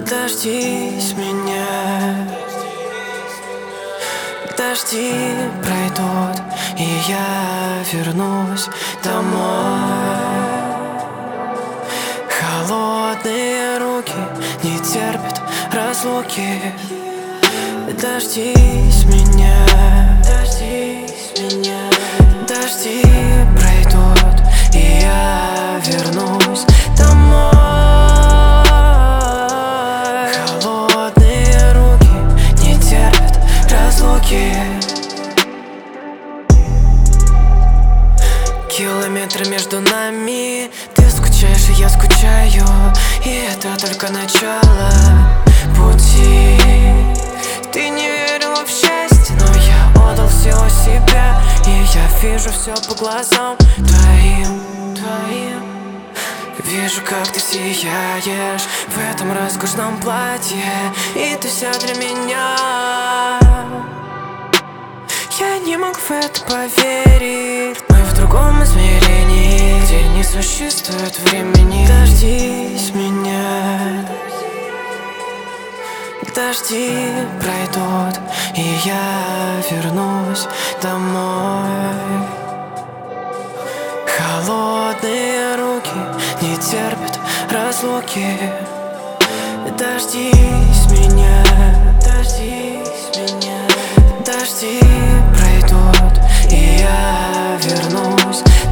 Дождись меня, дожди пройдут, и я вернусь домой. Холодные руки не терпят разлуки. Дождись меня, дождись меня, дожди пройдут, и я вернусь домой. Холодные руки не терпят разлуки. Километры между нами, ты скучаешь, и я скучаю, и это только начало пути. Ты не верила в счастье, но я отдал всего себя, и я вижу все по глазам твоим. Вижу, как ты сияешь в этом роскошном платье, и ты вся для меня. Я не мог в это поверить. Мы в другом измерении, где не существует времени. Дождись меня, дожди пройдут, и я вернусь домой. Холодные руки не терпят разлуки. Дождись меня, дождись меня, дожди пройдут, и я вернусь